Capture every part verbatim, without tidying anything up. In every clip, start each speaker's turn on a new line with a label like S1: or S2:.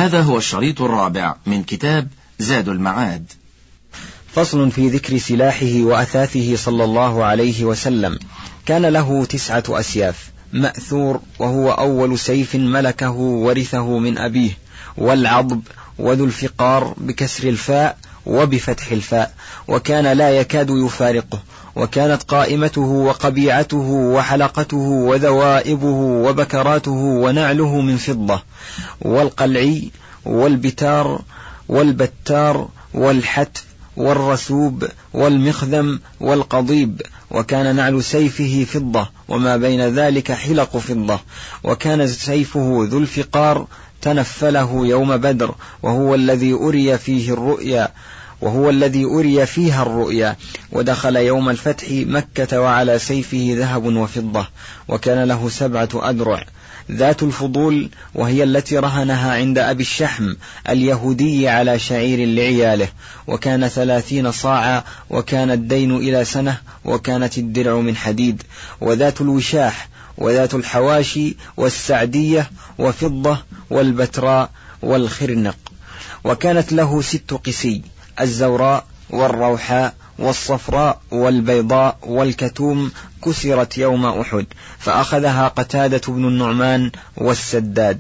S1: هذا هو الشريط الرابع من كتاب زاد المعاد.
S2: فصل في ذكر سلاحه وأثاثه صلى الله عليه وسلم. كان له تسعة أسياف: مأثور وهو أول سيف ملكه ورثه من أبيه، والعضب، وذو الفقار بكسر الفاء وبفتح الفاء، وكان لا يكاد يفارقه، وكانت قائمته وقبيعته وحلقته وذوائبه وبكراته ونعله من فضة، والقلعي والبتار والبتار والحتف والرسوب والمخذم والقضيب، وكان نعل سيفه فضة وما بين ذلك حلق فضة، وكان سيفه ذو الفقار تنفله يوم بدر، وهو الذي أري فيه الرؤيا وهو الذي أري فيها الرؤيا، ودخل يوم الفتح مكة وعلى سيفه ذهب وفضة. وكان له سبعة أدرع: ذات الفضول وهي التي رهنها عند أبي الشحم اليهودي على شعير لعياله، وكان ثلاثين صاعا، وكان الدين إلى سنة، وكانت الدرع من حديد. وذات الوشاح وذات الحواشي والسعدية وفضة والبتراء والخرنق. وكانت له ست قسي: الزوراء والروحاء والصفراء والبيضاء والكتوم، كسرت يوم أحد، فأخذها قتادة بن النعمان والسداد.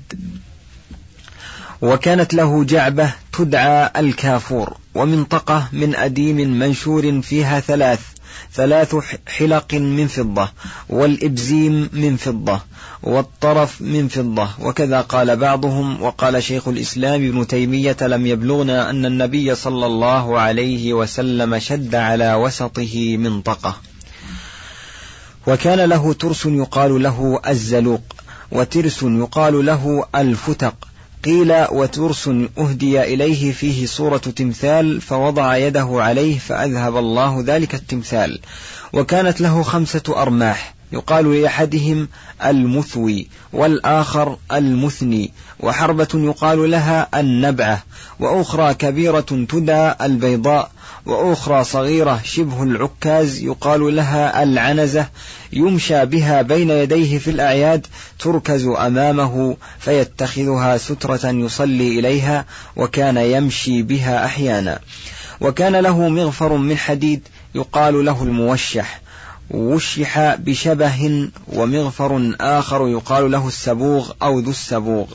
S2: وكانت له جعبة تدعى الكافور، ومنطقة من أديم منشور فيها ثلاث ثلاث حلق من فضة، والإبزيم من فضة، والطرف من فضة. وكذا قال بعضهم. وقال شيخ الإسلام ابن تيمية: لم يبلغنا أن النبي صلى الله عليه وسلم شد على وسطه منطقة. وكان له ترس يقال له الزلوق، وترس يقال له الفتق. قيل: وترس أهدي إليه فيه صورة تمثال، فوضع يده عليه فأذهب الله ذلك التمثال. وكانت له خمسة أرماح، يقال لأحدهم المثوي والآخر المثني، وحربة يقال لها النبعة، وأخرى كبيرة تدعى البيضاء، وأخرى صغيرة شبه العكاز يقال لها العنزة، يمشى بها بين يديه في الأعياد، تركز أمامه فيتخذها سترة يصلي إليها، وكان يمشي بها أحيانا. وكان له مغفر من حديد يقال له الموشح، وشح بشبه، ومغفر آخر يقال له السبوغ أو ذو السبوغ.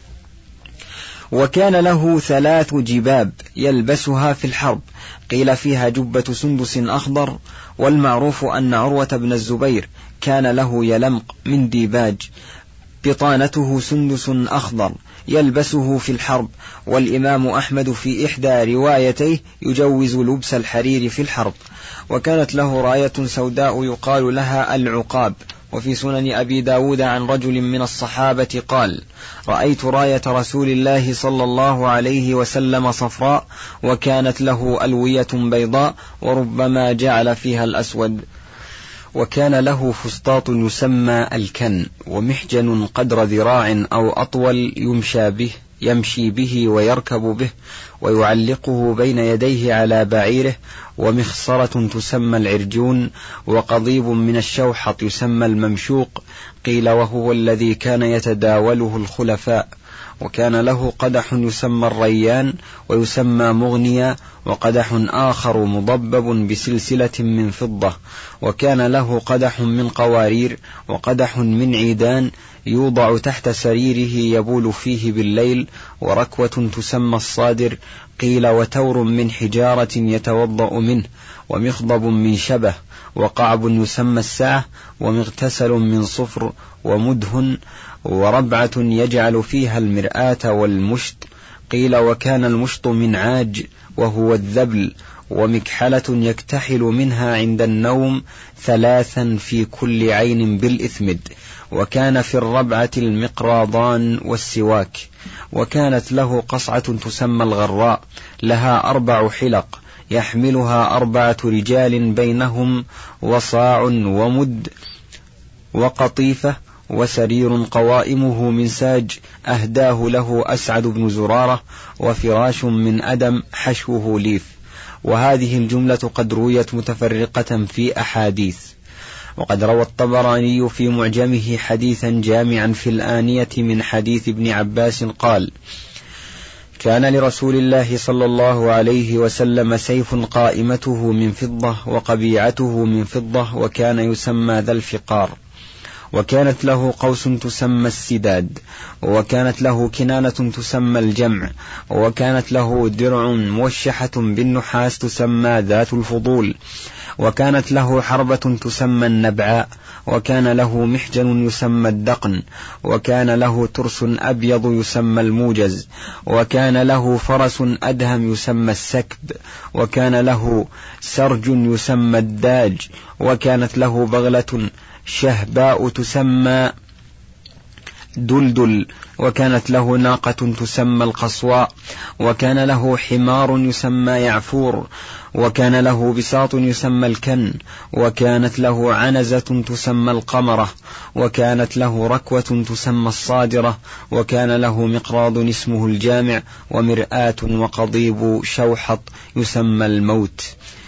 S2: وكان له ثلاث جباب يلبسها في الحرب، قيل فيها جبة سندس أخضر. والمعروف أن عروة بن الزبير كان له يلمق من ديباج، بطانته سندس أخضر يلبسه في الحرب. والإمام أحمد في إحدى روايتيه يجوز لبس الحرير في الحرب. وكانت له راية سوداء يقال لها العقاب. وفي سنن أبي داود عن رجل من الصحابة قال: رأيت راية رسول الله صلى الله عليه وسلم صفراء، وكانت له ألوية بيضاء، وربما جعل فيها الأسود. وكان له فسطاط يسمى الكن، ومحجن قدر ذراع أو أطول يمشى به يمشي به ويركب به، ويعلقه بين يديه على بعيره، ومخصرة تسمى العرجون، وقضيب من الشوحط يسمى الممشوق. قيل: وهو الذي كان يتداوله الخلفاء. وكان له قدح يسمى الريان، ويسمى مغنيا، وقدح آخر مضبب بسلسلة من فضة. وكان له قدح من قوارير، وقدح من عيدان يوضع تحت سريره يبول فيه بالليل، وركوة تسمى الصادر. قيل: وتور من حجارة يتوضأ منه، ومخضب من شبه، وقعب يسمى الساعة، ومغتسل من صفر، ومدهن، وربعة يجعل فيها المرآة والمشط. قيل: وكان المشط من عاج وهو الذبل، ومكحلة يكتحل منها عند النوم ثلاثا في كل عين بالإثمد. وكان في الربعة المقراضان والسواك. وكانت له قصعة تسمى الغراء، لها أربع حلق يحملها أربعة رجال بينهم وصاع ومد وقطيفة وسرير قوائمه من ساج، أهداه له أسعد بن زرارة، وفراش من أدم حشوه ليف. وهذه الجملة قد رويت متفرقة في أحاديث. وقد روى الطبراني في معجمه حديثا جامعا في الآنية من حديث ابن عباس قال: كان لرسول الله صلى الله عليه وسلم سيف قائمته من فضة وقبيعته من فضة، وكان يسمى ذا الفقار، وكانت له قوس تسمى السداد، وكانت له كنانة تسمى الجمع، وكانت له درع موشحة بالنحاس تسمى ذات الفضول، وكانت له حربة تسمى النبعاء، وكان له محجن يسمى الدقن، وكان له ترس أبيض يسمى الموجز، وكان له فرس أدهم يسمى السكب، وكان له سرج يسمى الداج، وكانت له بغلة شهباء تسمى دلدل، وكانت له ناقة تسمى القصواء، وكان له حمار يسمى يعفور، وكان له بساط يسمى الكن، وكانت له عنزة تسمى القمرة، وكانت له ركوة تسمى الصادرة، وكان له مقراض اسمه الجامع، ومرآة وقضيب شوحط يسمى الموت.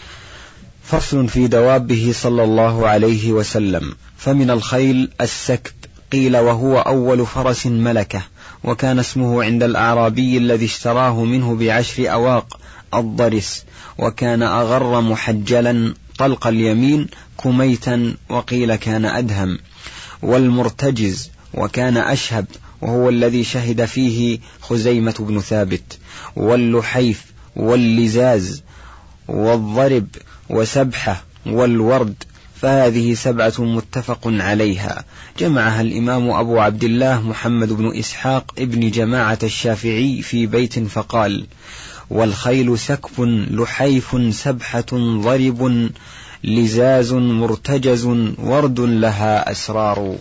S2: فصل في دوابه صلى الله عليه وسلم. فمن الخيل السكب، قيل وهو أول فرس ملكه، وكان اسمه عند الأعرابي الذي اشتراه منه بعشر أواق الضرس، وكان أغر محجلا طلق اليمين كميتا، وقيل كان أدهم. والمرتجز، وكان أشهب، وهو الذي شهد فيه خزيمة بن ثابت. واللحيف واللزاز والضرب وسبحة والورد، فهذه سبعة متفق عليها، جمعها الإمام أبو عبد الله محمد بن إسحاق ابن جماعة الشافعي في بيت فقال: والخيل سكب لحيف سبحة ضرب لزاز مرتجز ورد لها أسرار.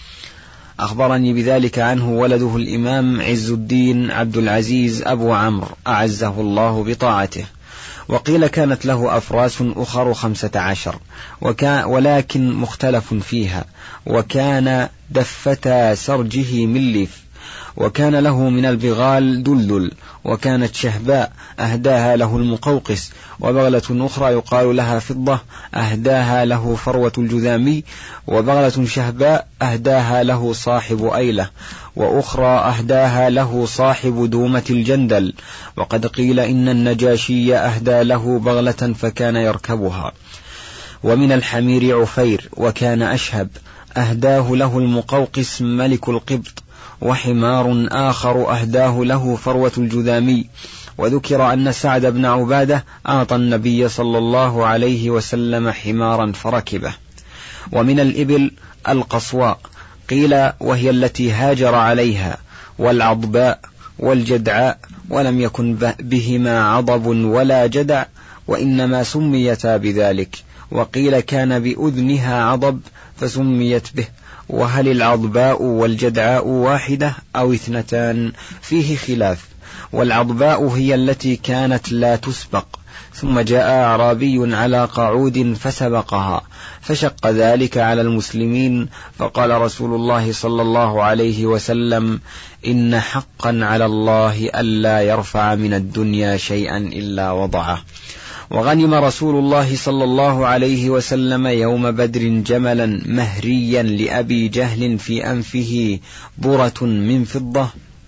S2: أخبرني بذلك عنه ولده الإمام عز الدين عبد العزيز أبو عمرو أعزه الله بطاعته. وقيل كانت له أفراس أخر خمسة عشر، ولكن مختلف فيها، وكان دفتا سرجه من ليف، وكان له من البغال دلدل، وكانت شهباء أهداها له المقوقس، وبغلة أخرى يقال لها فضة أهداها له فروة الجذامي، وبغلة شهباء أهداها له صاحب أيلة، وأخرى أهداها له صاحب دومة الجندل. وقد قيل إن النجاشي أهدى له بغلة فكان يركبها. ومن الحمير عفير، وكان أشهب أهداه له المقوقس ملك القبط، وحمار آخر أهداه له فروة الجذامي. وذكر أن سعد بن عبادة أعطى النبي صلى الله عليه وسلم حمارا فركبه. ومن الإبل القصواء، قيل وهي التي هاجر عليها، والعضباء والجدعاء، ولم يكن بهما عضب ولا جدع، وإنما سميتا بذلك. وقيل كان بأذنها عضب فسميت به. وهل العضباء والجدعاء واحدة أو اثنتان؟ فيه خلاف. والعضباء هي التي كانت لا تسبق، ثم جاء أعرابي على قعود فسبقها، فشق ذلك على المسلمين، فقال رسول الله صلى الله عليه وسلم: إن حقا على الله ألا يرفع من الدنيا شيئا إلا وضعه. وغنم رسول الله صلى الله عليه وسلم يوم بدر جملا مهريا لأبي جهل في أنفه برة من فضة،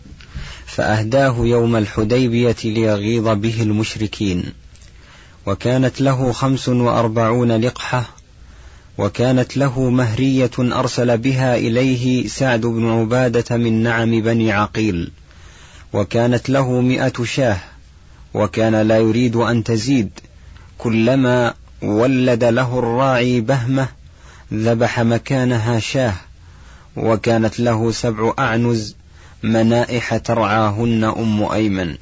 S2: فأهداه يوم الحديبية ليغيظ به المشركين. وكانت له خمس وأربعون لقحة، وكانت له مهرية أرسل بها إليه سعد بن عبادة من نعم بني عقيل. وكانت له مئة شاه، وكان لا يريد أن تزيد، كلما ولد له الراعي بهمة ذبح مكانها شاه. وكانت له سبع أعنز منائح ترعاهن أم أيمن.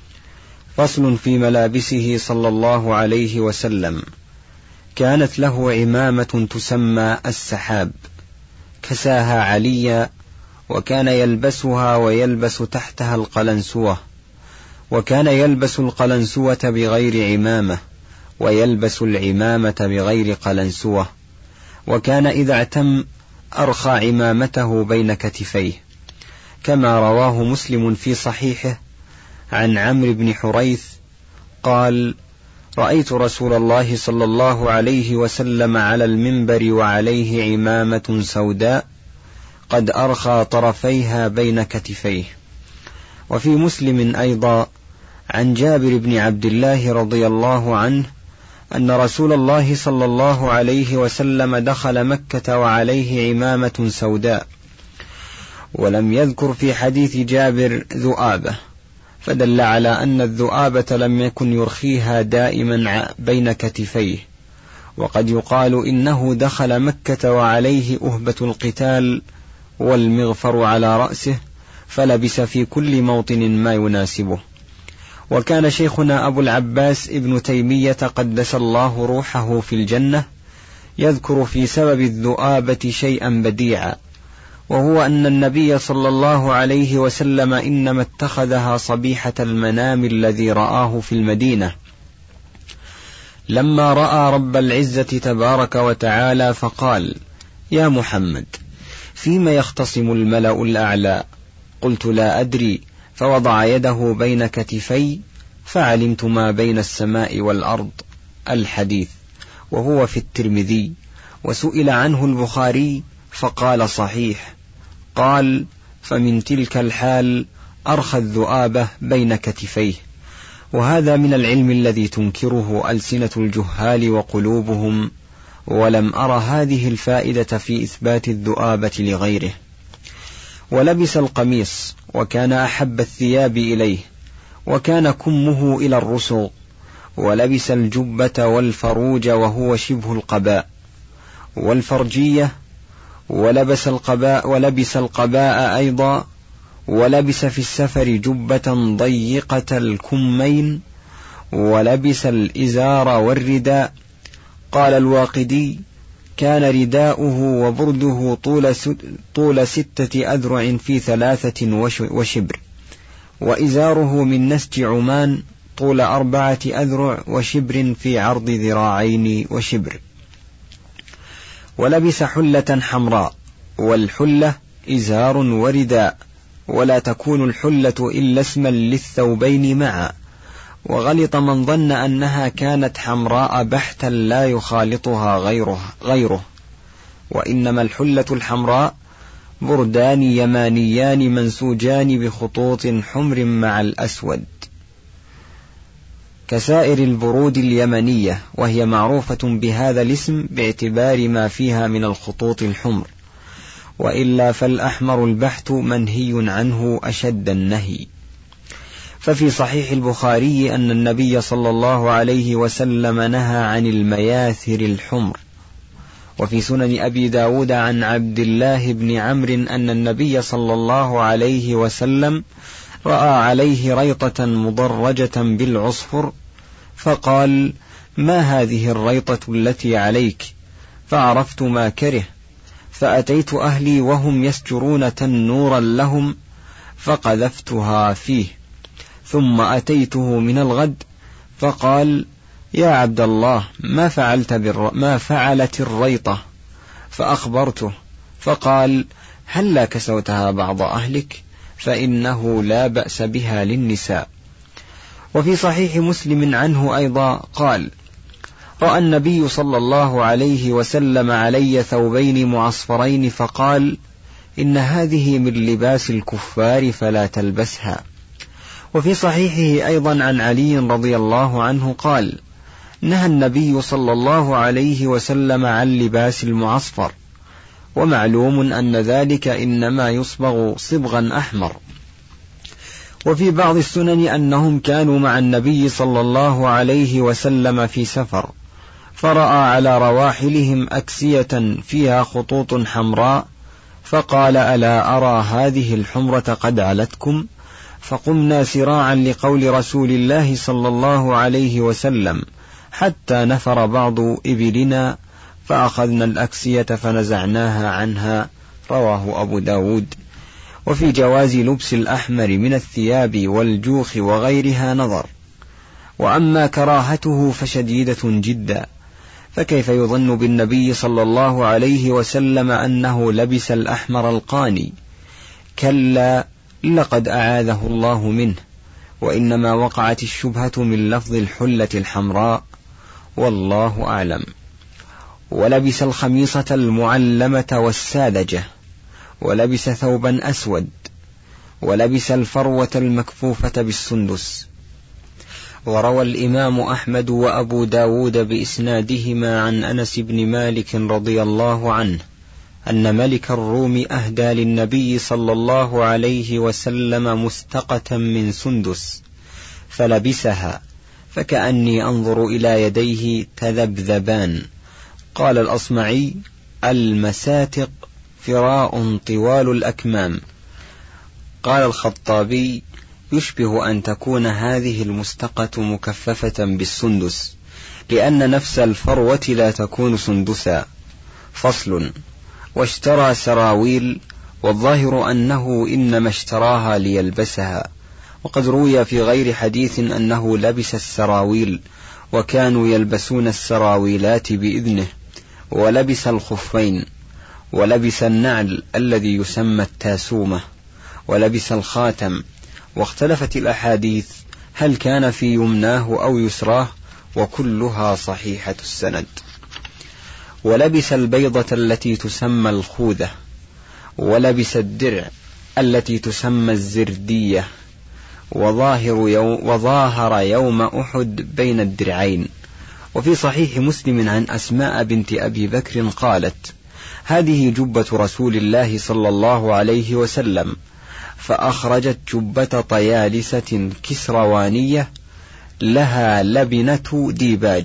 S2: فصل في ملابسه صلى الله عليه وسلم. كانت له عمامة تسمى السحاب، كساها عليا، وكان يلبسها ويلبس تحتها القلنسوة. وكان يلبس القلنسوة بغير عمامة، ويلبس العمامة بغير قلنسوة. وكان إذا اعتم أرخى عمامته بين كتفيه، كما رواه مسلم في صحيحه عن عمرو بن حريث قال: رأيت رسول الله صلى الله عليه وسلم على المنبر وعليه عمامة سوداء قد أرخى طرفيها بين كتفيه. وفي مسلم أيضا عن جابر بن عبد الله رضي الله عنه أن رسول الله صلى الله عليه وسلم دخل مكة وعليه عمامة سوداء، ولم يذكر في حديث جابر ذؤابة، فدل على أن الذؤابة لم يكن يرخيها دائما بين كتفيه. وقد يقال إنه دخل مكة وعليه أهبة القتال والمغفر على رأسه، فلبس في كل موطن ما يناسبه. وكان شيخنا أبو العباس ابن تيمية قدس الله روحه في الجنة يذكر في سبب الذؤابة شيئا بديعا، وهو أن النبي صلى الله عليه وسلم إنما اتخذها صبيحة المنام الذي رآه في المدينة لما رأى رب العزة تبارك وتعالى، فقال: يا محمد، فيما يختصم الملأ الأعلى؟ قلت: لا أدري. فوضع يده بين كتفي فعلمت ما بين السماء والأرض. الحديث، وهو في الترمذي، وسئل عنه البخاري فقال: صحيح. قال: فمن تلك الحال أرخى الذؤابة بين كتفيه. وهذا من العلم الذي تنكره ألسنة الجهال وقلوبهم، ولم أرى هذه الفائدة في إثبات الذؤابة لغيره. ولبس القميص، وكان أحب الثياب إليه، وكان كمه إلى الرسغ. ولبس الجبة والفروج، وهو شبه القباء والفرجية. ولبس القباء ولبس القباء أيضا. ولبس في السفر جبة ضيقة الكمين. ولبس الإزار والرداء. قال الواقدي: كان رداؤه وبرده طول, طول ستة أذرع في ثلاثة وشبر، وإزاره من نسج عمان طول أربعة أذرع وشبر في عرض ذراعين وشبر. ولبس حلة حمراء، والحلة إزار ورداء، ولا تكون الحلة إلا اسما للثوبين معا. وغلط من ظن أنها كانت حمراء بحتا لا يخالطها غيره, غيره وإنما الحلة الحمراء بردان يمانيان منسوجان بخطوط حمر مع الأسود كسائر البرود اليمنية، وهي معروفة بهذا الاسم باعتبار ما فيها من الخطوط الحمر، وإلا فالأحمر البحت منهي عنه أشد النهي. ففي صحيح البخاري أن النبي صلى الله عليه وسلم نهى عن المياثر الحمر. وفي سنن أبي داود عن عبد الله بن عمرو أن النبي صلى الله عليه وسلم رأى عليه ريطة مضرجة بالعصفر، فقال: ما هذه الريطة التي عليك؟ فعرفت ما كره، فأتيت أهلي وهم يسجرون تنورا لهم فقذفتها فيه، ثم أتيته من الغد فقال: يا عبد الله، ما فعلت بالر... ما فعلت الريطة؟ فأخبرته، فقال: هلا كسوتها بعض أهلك؟ فإنه لا بأس بها للنساء. وفي صحيح مسلم عنه أيضا قال: رأى النبي صلى الله عليه وسلم علي ثوبين معصفرين فقال: إن هذه من لباس الكفار فلا تلبسها. وفي صحيحه أيضا عن علي رضي الله عنه قال: نهى النبي صلى الله عليه وسلم عن لباس المعصفر، ومعلوم أن ذلك إنما يصبغ صبغا أحمر. وفي بعض السنن أنهم كانوا مع النبي صلى الله عليه وسلم في سفر، فرأى على رواحلهم أكسية فيها خطوط حمراء، فقال: ألا أرى هذه الحمرة قد علتكم؟ فقمنا سراعا لقول رسول الله صلى الله عليه وسلم حتى نفر بعض إبلنا، فأخذنا الأكسية فنزعناها عنها. رواه أبو داود. وفي جواز لبس الأحمر من الثياب والجوخ وغيرها نظر، وأما كراهته فشديدة جدا، فكيف يظن بالنبي صلى الله عليه وسلم أنه لبس الأحمر القاني؟ كلا، لقد أعاذه الله منه، وإنما وقعت الشبهة من لفظ الحلة الحمراء، والله أعلم. ولبس الخميصة المعلمة والساذجة، ولبس ثوبا أسود، ولبس الفروة المكفوفة بالسندس. وروى الإمام أحمد وأبو داود بإسنادهما عن أنس بن مالك رضي الله عنه أن ملك الروم أهدى للنبي صلى الله عليه وسلم مستقة من سندس فلبسها فكأني أنظر إلى يديه تذبذبان. قال الأصمعي: المساتق فراء طوال الأكمام. قال الخطابي: يشبه أن تكون هذه المستقة مكففة بالسندس، لأن نفس الفروة لا تكون سندسا. فصل. واشترى سراويل، والظاهر أنه إنما اشتراها ليلبسها، وقد روي في غير حديث أنه لبس السراويل، وكانوا يلبسون السراويلات بإذنه. ولبس الخفين، ولبس النعل الذي يسمى التاسومة، ولبس الخاتم. واختلفت الأحاديث هل كان في يمناه أو يسراه، وكلها صحيحة السند. ولبس البيضة التي تسمى الخوذة، ولبس الدرع التي تسمى الزردية، وظاهر يوم, وظاهر يوم أحد بين الدرعين. وفي صحيح مسلم عن أسماء بنت أبي بكر قالت: هذه جبة رسول الله صلى الله عليه وسلم، فأخرجت جبة طيالسة كسروانية لها لبنة ديباج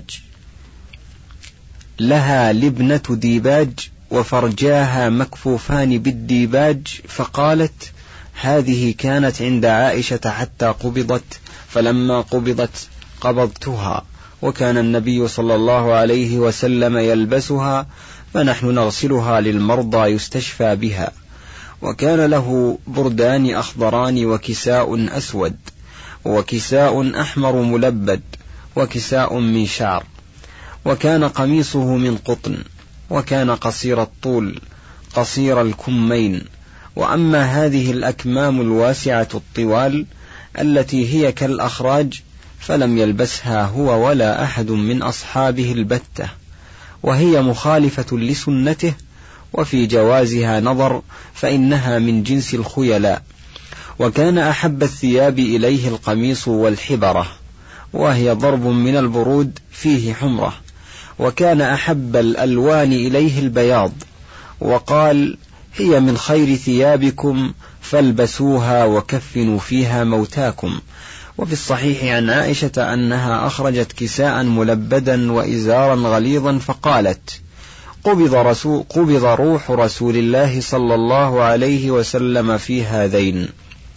S2: لها لبنة ديباج وفرجاها مكفوفان بالديباج، فقالت: هذه كانت عند عائشة حتى قبضت، فلما قبضت قبضتها، وكان النبي صلى الله عليه وسلم يلبسها، فنحن نغسلها للمرضى يستشفى بها. وكان له بردان أخضران وكساء أسود، وكساء أحمر ملبد، وكساء من شعر، وكان قميصه من قطن، وكان قصير الطول قصير الكمين. وأما هذه الأكمام الواسعة الطوال التي هي كالأخراج فلم يلبسها هو ولا أحد من أصحابه البتة، وهي مخالفة لسنته، وفي جوازها نظر، فإنها من جنس الخيلاء. وكان أحب الثياب إليه القميص والحبرة، وهي ضرب من البرود فيه حمرة. وكان أحب الألوان إليه البياض، وقال: هي من خير ثيابكم فالبسوها وكفنوا فيها موتاكم. وفي الصحيح عن عائشة أنها أخرجت كساء ملبدا وإزارا غليظا، فقالت: قبض, رسول قبض روح رسول الله صلى الله عليه وسلم في هذين.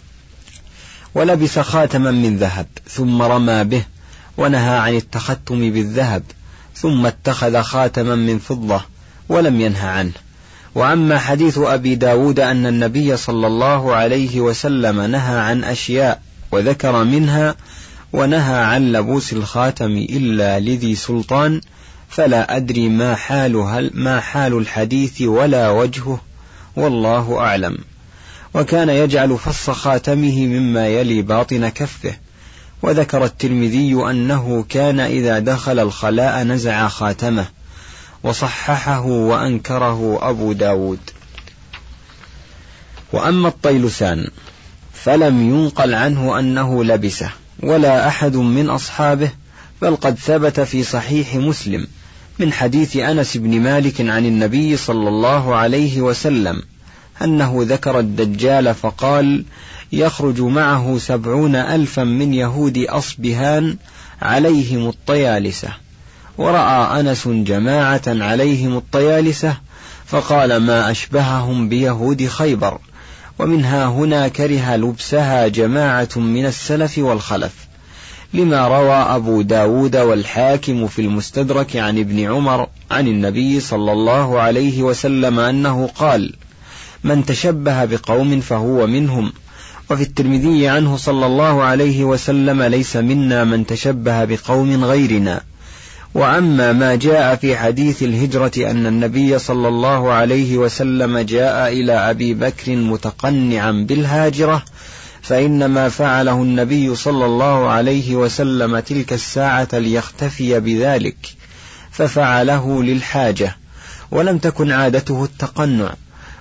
S2: ولبس خاتما من ذهب ثم رمى به، ونهى عن التختم بالذهب، ثم اتخذ خاتما من فضة ولم ينه عنه. وأما حديث أبي داود أن النبي صلى الله عليه وسلم نهى عن أشياء وذكر منها: ونهى عن لبوس الخاتم إلا لذي سلطان، فلا أدري ما حال, ما حال الحديث ولا وجهه، والله أعلم. وكان يجعل فص خاتمه مما يلي باطن كفه. وذكر الترمذي أنه كان إذا دخل الخلاء نزع خاتمه، وصححه وأنكره أبو داود. وأما الطيلسان فلم ينقل عنه أنه لبسه ولا أحد من أصحابه، بل قد ثبت في صحيح مسلم من حديث أنس بن مالك عن النبي صلى الله عليه وسلم أنه ذكر الدجال فقال: يخرج معه سبعون ألفا من يهود أصبهان عليهم الطيالسة. ورأى أنس جماعة عليهم الطيالسة فقال: ما أشبههم بيهود خيبر. ومنها هنا كره لبسها جماعة من السلف والخلف، لما روى أبو داود والحاكم في المستدرك عن ابن عمر عن النبي صلى الله عليه وسلم أنه قال: من تشبه بقوم فهو منهم. وفي الترمذي عنه صلى الله عليه وسلم: ليس منا من تشبه بقوم غيرنا. وأما ما جاء في حديث الهجرة أن النبي صلى الله عليه وسلم جاء إلى أبي بكر متقنعا بالهاجرة، فإنما فعله النبي صلى الله عليه وسلم تلك الساعة ليختفي بذلك، ففعله للحاجة، ولم تكن عادته التقنع.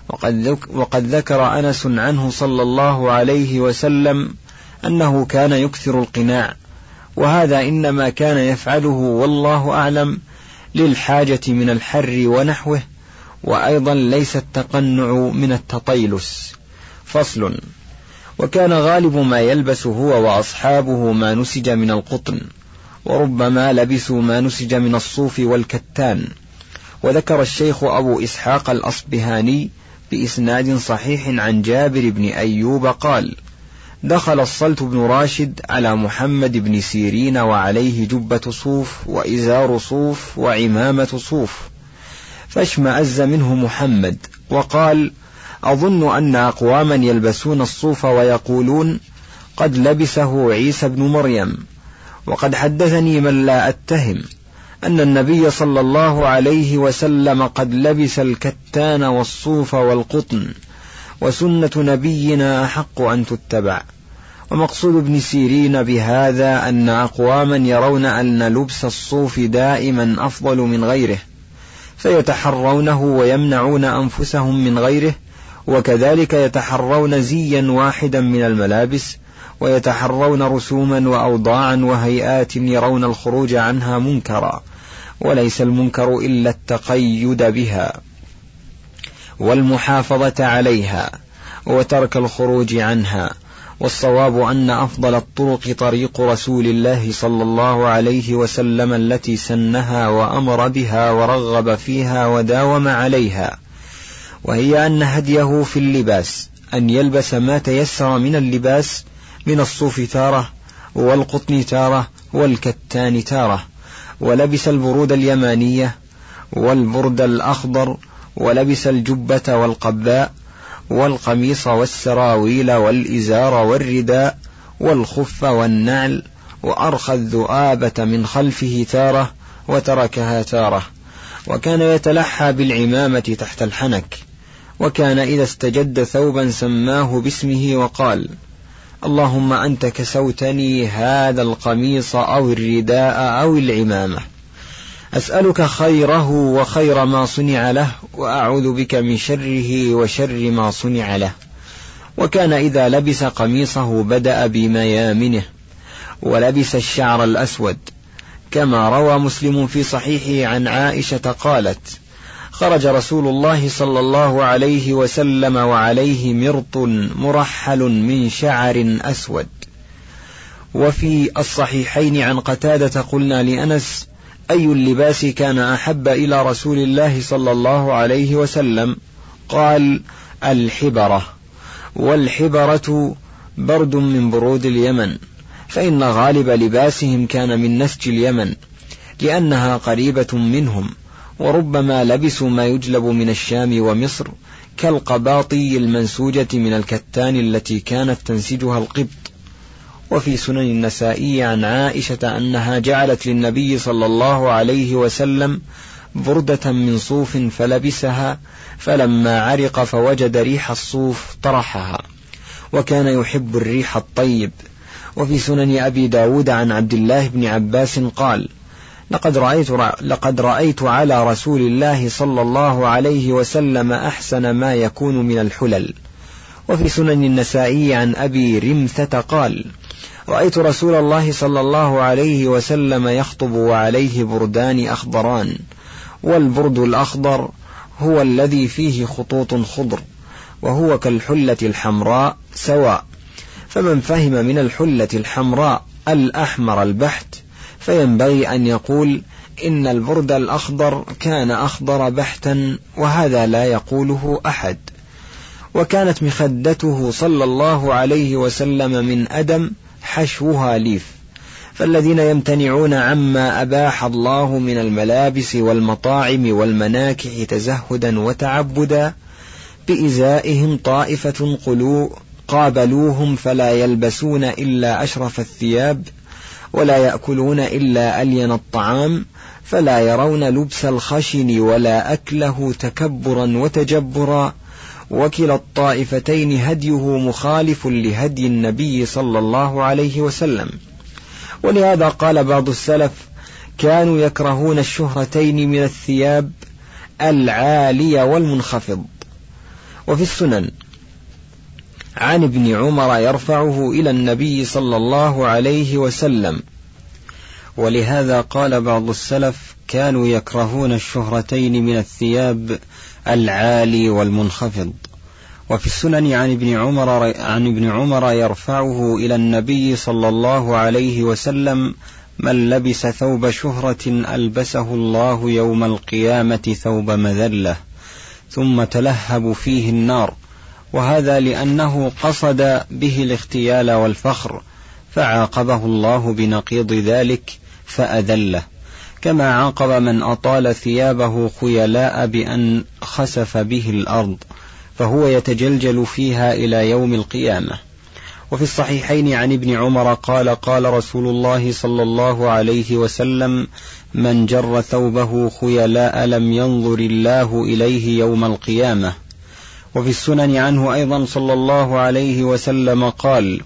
S2: وقد ذكر أنس عنه صلى الله عليه وسلم أنه كان يكثر القناع، وهذا إنما كان يفعله والله أعلم للحاجة من الحر ونحوه، وأيضا ليس التقنع من التطيلس. فصل. وكان غالب ما يلبس هو وأصحابه ما نسج من القطن، وربما لبسوا ما نسج من الصوف والكتان. وذكر الشيخ أبو إسحاق الأصبهاني بإسناد صحيح عن جابر بن أيوب قال: دخل الصلت بن راشد على محمد بن سيرين وعليه جبة صوف وإزار صوف وعمامة صوف، فاشمأز منه محمد وقال: أظن أن أقواما يلبسون الصوف ويقولون قد لبسه عيسى بن مريم. وقد حدثني من لا أتهم أن النبي صلى الله عليه وسلم قد لبس الكتان والصوف والقطن، وسنة نبينا أحق أن تتبع. ومقصود ابن سيرين بهذا أن أقواما يرون أن لبس الصوف دائما أفضل من غيره، فيتحرونه ويمنعون أنفسهم من غيره، وكذلك يتحرون زيا واحدا من الملابس، ويتحرون رسوما وأوضاعا وهيئات يرون الخروج عنها منكرا، وليس المنكر إلا التقيد بها والمحافظة عليها وترك الخروج عنها. والصواب أن أفضل الطرق طريق رسول الله صلى الله عليه وسلم التي سنها وأمر بها ورغب فيها وداوم عليها، وهي أن هديه في اللباس أن يلبس ما تيسر من اللباس من الصوف تارة، والقطن تارة، والكتان تارة، ولبس البرود اليمانية والبرد الأخضر، ولبس الجبة والقباء والقميص والسراويل والإزار والرداء والخف والنعل، وأرخى الذؤابة من خلفه تارة وتركها تارة. وكان يتلحى بالعمامة تحت الحنك، وكان إذا استجد ثوبا سماه باسمه وقال: اللهم أنت كسوتني هذا القميص أو الرداء أو العمامة، أسألك خيره وخير ما صنع له، وأعوذ بك من شره وشر ما صنع له. وكان إذا لبس قميصه بدأ بميامنه، ولبس الشعر الأسود، كما روى مسلم في صحيحه عن عائشة قالت: خرج رسول الله صلى الله عليه وسلم وعليه مرط مرحل من شعر أسود. وفي الصحيحين عن قتادة قلنا لأنس: أي اللباس كان أحب إلى رسول الله صلى الله عليه وسلم؟ قال: الحبرة. والحبرة برد من برود اليمن، فإن غالب لباسهم كان من نسج اليمن لأنها قريبة منهم، وربما لبسوا ما يجلب من الشام ومصر كالقباطي المنسوجة من الكتان التي كانت تنسجها القبط. وفي سنن النسائي عن عائشة أنها جعلت للنبي صلى الله عليه وسلم بردة من صوف فلبسها، فلما عرق فوجد ريح الصوف طرحها، وكان يحب الريح الطيب. وفي سنن أبي داود عن عبد الله بن عباس قال: لقد رأيت, لقد رأيت على رسول الله صلى الله عليه وسلم أحسن ما يكون من الحلل. وفي سنن النسائي عن أبي رمثة قال: رأيت رسول الله صلى الله عليه وسلم يخطب وعليه بردان أخضران، والبرد الأخضر هو الذي فيه خطوط خضر، وهو كالحلة الحمراء سواء. فمن فهم من الحلة الحمراء الأحمر البحت فينبغي أن يقول إن البرد الأخضر كان أخضر بحتا، وهذا لا يقوله أحد. وكانت مخدته صلى الله عليه وسلم من أدم حشوها ليف. فالذين يمتنعون عما أباح الله من الملابس والمطاعم والمناكح تزهدا وتعبدا بإزائهم طائفة قلوء قابلوهم فلا يلبسون إلا أشرف الثياب، ولا يأكلون إلا ألين الطعام، فلا يرون لبس الخشن ولا أكله تكبرا وتجبرا. وكلا الطائفتين هديه مخالف لهدي النبي صلى الله عليه وسلم. ولهذا قال بعض السلف: كانوا يكرهون الشهرتين من الثياب، العالي والمنخفض. وفي السنن عن ابن عمر يرفعه إلى النبي صلى الله عليه وسلم، ولهذا قال بعض السلف كانوا يكرهون الشهرتين من الثياب العالي والمنخفض. وفي السنن عن ابن عمر عن ابن عمر يرفعه إلى النبي صلى الله عليه وسلم: من لبس ثوب شهرة ألبسه الله يوم القيامة ثوب مذلة ثم تلهب فيه النار، وهذا لأنه قصد به الاختيال والفخر، فعاقبه الله بنقيض ذلك فأذله، كما عاقب من أطال ثيابه خيلاء بأن خسف به الأرض، فهو يتجلجل فيها إلى يوم القيامة. وفي الصحيحين عن ابن عمر قال: قال رسول الله صلى الله عليه وسلم: من جر ثوبه خيلاء لم ينظر الله إليه يوم القيامة. وفي السنن عنه أيضا صلى الله عليه وسلم قال: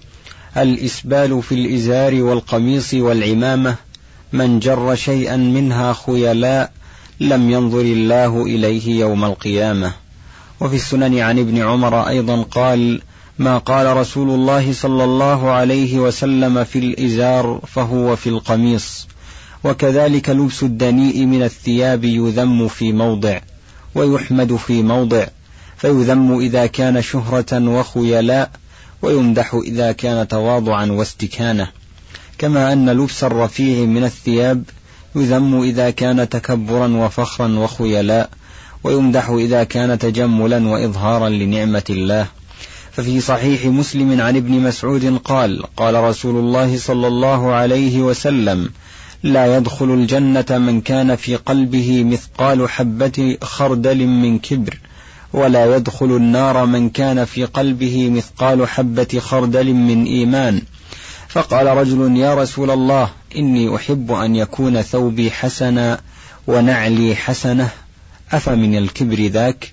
S2: الإسبال في الإزار والقميص والعمامة، من جر شيئا منها خيلاء لم ينظر الله إليه يوم القيامة. وفي السنن عن ابن عمر أيضا قال: ما قال رسول الله صلى الله عليه وسلم في الإزار فهو في القميص. وكذلك لبس الدنيء من الثياب يذم في موضع ويحمد في موضع، فيذم إذا كان شهرة وخيلاء، ويمدح إذا كان تواضعا واستكانة. كما أن لبس الرفيع من الثياب يذم إذا كان تكبرا وفخرا وخيلاء، ويمدح إذا كان تجملا وإظهارا لنعمة الله. ففي صحيح مسلم عن ابن مسعود قال: قال رسول الله صلى الله عليه وسلم: لا يدخل الجنة من كان في قلبه مثقال حبة خردل من كبر، ولا يدخل النار من كان في قلبه مثقال حبة خردل من إيمان. فقال رجل: يا رسول الله، إني أحب أن يكون ثوبي حسنا ونعلي حسنة، أفمن الكبر ذاك؟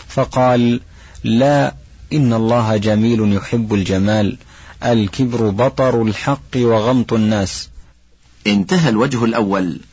S2: فقال: لا، إن الله جميل يحب الجمال، الكبر بطر الحق وغمط الناس.
S1: انتهى الوجه الأول.